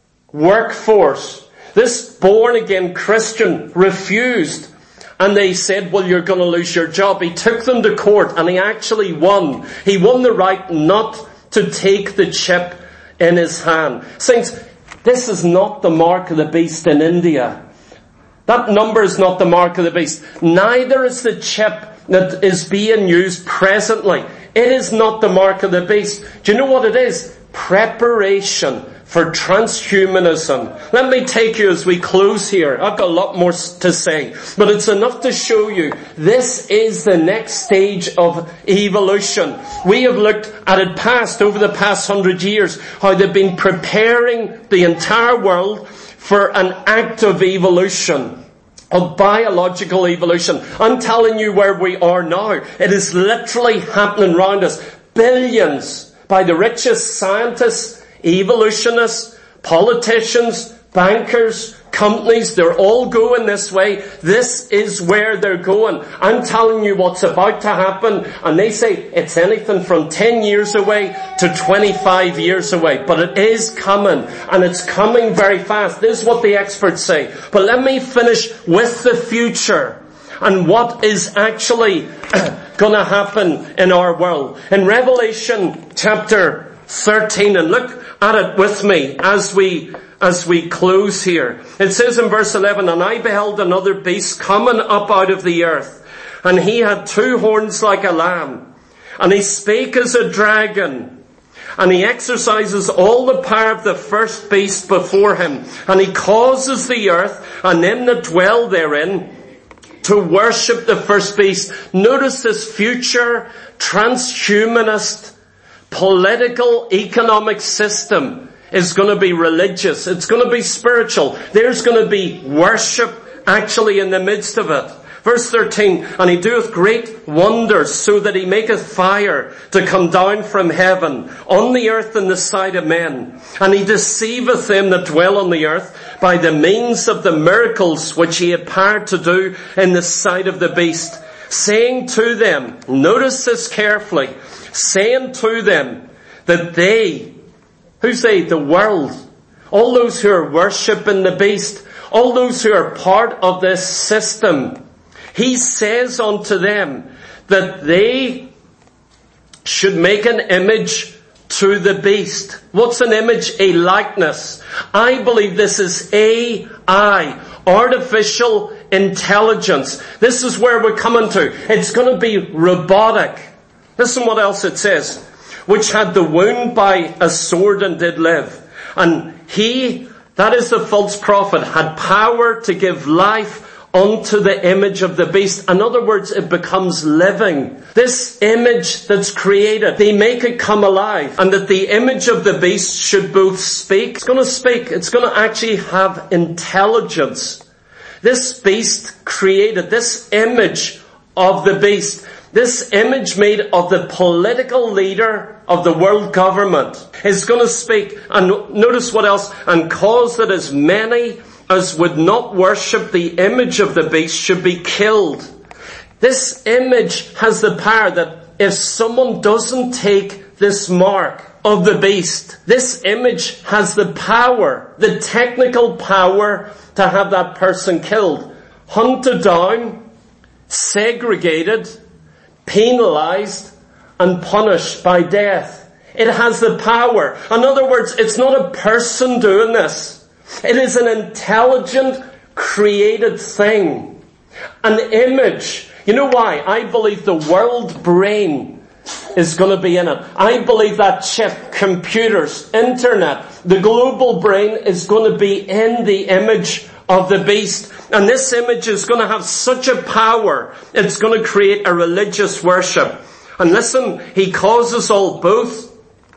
workforce, this born-again Christian refused. And they said, well, you're going to lose your job. He took them to court and he actually won. He won the right not to take the chip in his hand. Saints, this is not the mark of the beast in India. That number is not the mark of the beast. Neither is the chip that is being used presently. It is not the mark of the beast. Do you know what it is? Preparation for transhumanism. Let me take you as we close here. I've got a lot more to say, but it's enough to show you this is the next stage of evolution. We have looked at it past, over the past hundred years, how they've been preparing the entire world for an act of evolution, of biological evolution. I'm telling you where we are now. It is literally happening around us. Billions by the richest scientists, evolutionists, politicians, bankers, companies, they're all going this way. This is where they're going. I'm telling you what's about to happen, and they say it's anything from ten years away to twenty-five years away. But it is coming, and it's coming very fast. This is what the experts say. But let me finish with the future and what is actually going to happen in our world. In Revelation chapter thirteen, and look at it with me as we as we close here. It says in verse eleven, and I beheld another beast coming up out of the earth, And he had two horns like a lamb. And he spake as a dragon. And he exercises all the power of the first beast before him. And he causes the earth and them that dwell therein to worship the first beast. Notice this future transhumanist political economic system is going to be religious. It's going to be spiritual. There's going to be worship actually in the midst of it. Verse thirteen, and he doeth great wonders, so that he maketh fire to come down from heaven on the earth in the sight of men. And he deceiveth them that dwell on the earth by the means of the miracles which he had power to do in the sight of the beast, saying to them, notice this carefully, saying to them that they, who's they? The world, all those who are worshipping the beast, all those who are part of this system, he says unto them that they should make an image to the beast. What's an image? A likeness. I believe this is A I, artificial intelligence. This is where we're coming to. It's going to be robotic. Listen what else it says. Which had the wound by a sword and did live. And he, that is the false prophet, had power to give life unto the image of the beast. In other words, it becomes living. This image that's created, they make it come alive. And that the image of the beast should both speak. It's going to speak. It's going to actually have intelligence. This beast created, this image of the beast, this image made of the political leader of the world government, is going to speak. And notice what else? And cause that as many as would not worship the image of the beast should be killed. This image has the power that if someone doesn't take this mark of the beast, this image has the power, the technical power to have that person killed, hunted down, segregated, penalized, and punished by death. It has the power. In other words, it's not a person doing this. It is an intelligent, created thing. An image. You know why? I believe the world brain is going to be in it. I believe that chip, computers, internet, the global brain is going to be in the image of the beast. And this image is going to have such a power, it's going to create a religious worship. And listen, he causes all, both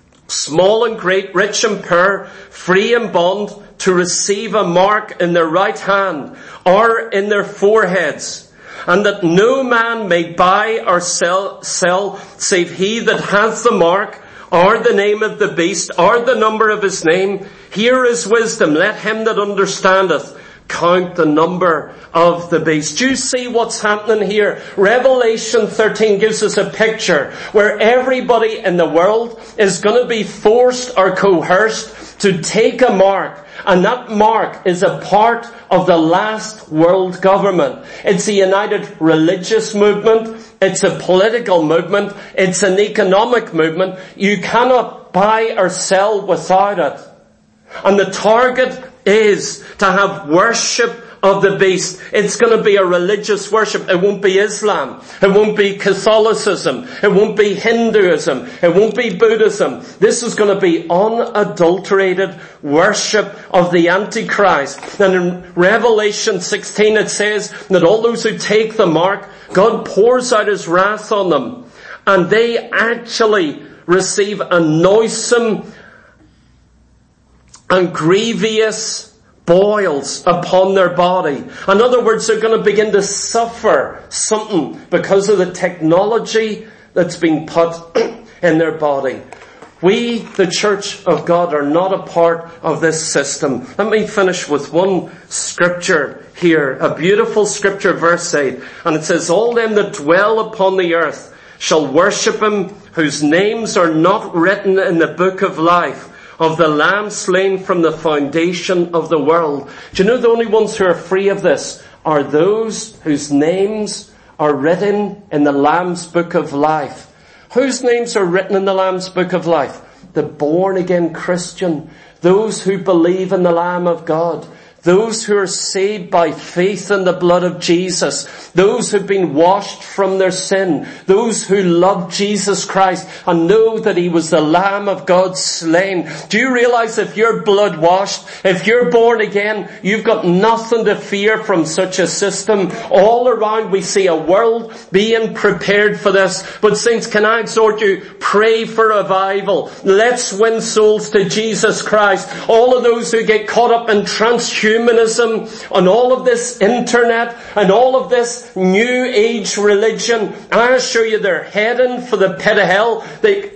small and great, rich and poor, free and bond, to receive a mark in their right hand or in their foreheads, and that no man may buy or sell, sell save he that hath the mark or the name of the beast or the number of his name. Here is wisdom. Let him that understandeth count the number of the beast. Do you see what's happening here? Revelation thirteen gives us a picture where everybody in the world is going to be forced or coerced to take a mark. And that mark is a part of the last world government. It's a united religious movement. It's a political movement. It's an economic movement. You cannot buy or sell without it. And the target is to have worship of the beast. It's going to be a religious worship. It won't be Islam. It won't be Catholicism. It won't be Hinduism. It won't be Buddhism. This is going to be unadulterated worship of the Antichrist. And in Revelation sixteen it says that all those who take the mark, God pours out his wrath on them. And they actually receive a noisome and grievous boils upon their body. In other words, they're going to begin to suffer something because of the technology that's being put in their body. We, the Church of God, are not a part of this system. Let me finish with one scripture here, a beautiful scripture, verse eight. And it says, all them that dwell upon the earth shall worship him, whose names are not written in the book of life of the Lamb slain from the foundation of the world. Do you know the only ones who are free of this are those whose names are written in the Lamb's book of life? Whose names are written in the Lamb's book of life? The born again Christian, those who believe in the Lamb of God, Those who are saved by faith in the blood of Jesus. Those who've been washed from their sin. Those who love Jesus Christ and know that He was the Lamb of God slain. Do you realize if you're blood washed, if you're born again, you've got nothing to fear from such a system? All around we see a world being prepared for this. But saints, can I exhort you, pray for revival. Let's win souls to Jesus Christ. All of those who get caught up in transhumanism, Humanism, and all of this internet, and all of this new age religion, I assure you they're heading for the pit of hell. They,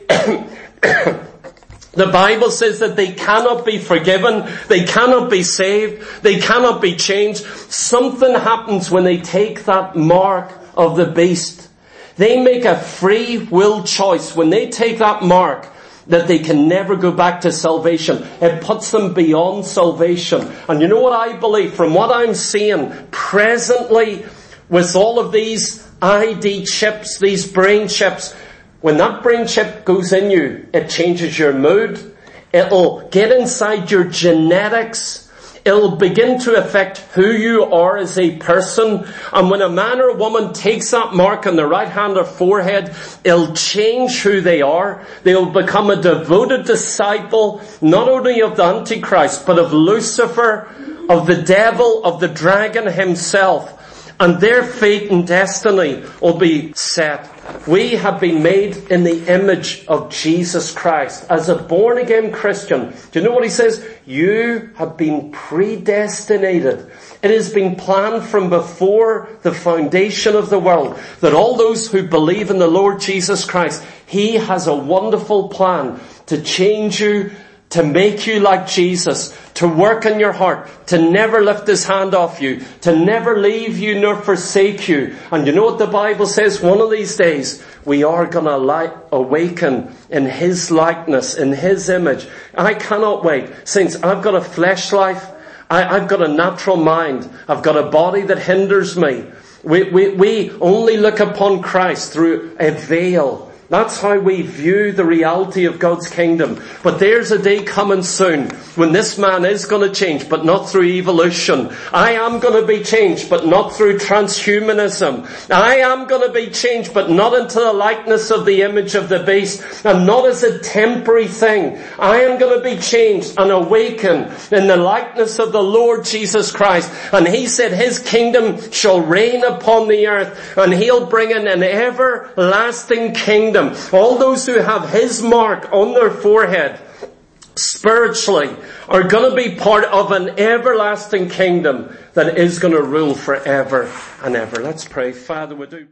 the Bible says that they cannot be forgiven, they cannot be saved, they cannot be changed. Something happens when they take that mark of the beast. They make a free will choice when they take that mark, that they can never go back to salvation. It puts them beyond salvation. And you know what I believe, from what I'm seeing presently with all of these I D chips, these brain chips, when that brain chip goes in you, it changes your mood. It'll get inside your genetics. It'll begin to affect who you are as a person. And when a man or a woman takes that mark on the right hand or forehead, it'll change who they are. They'll become a devoted disciple, not only of the Antichrist, but of Lucifer, of the devil, of the dragon himself. And their fate and destiny will be set. We have been made in the image of Jesus Christ. As a born-again Christian, do you know what he says? You have been predestinated. It has been planned from before the foundation of the world that all those who believe in the Lord Jesus Christ, He has a wonderful plan to change you, to make you like Jesus, to work in your heart, to never lift His hand off you, to never leave you nor forsake you. And you know what the Bible says? One of these days, we are going to li- awaken in His likeness, in His image. I cannot wait. Saints, I've got a flesh life. I, I've got a natural mind. I've got a body that hinders me. We, we, we only look upon Christ through a veil. That's how we view the reality of God's kingdom. But there's a day coming soon when this man is going to change, but not through evolution. I am going to be changed, but not through transhumanism. I am going to be changed, but not into the likeness of the image of the beast, and not as a temporary thing. I am going to be changed and awaken in the likeness of the Lord Jesus Christ. And He said His kingdom shall reign upon the earth, and He'll bring in an everlasting kingdom. All those who have His mark on their forehead spiritually are going to be part of an everlasting kingdom that is going to rule forever and ever. Let's pray. Father, we do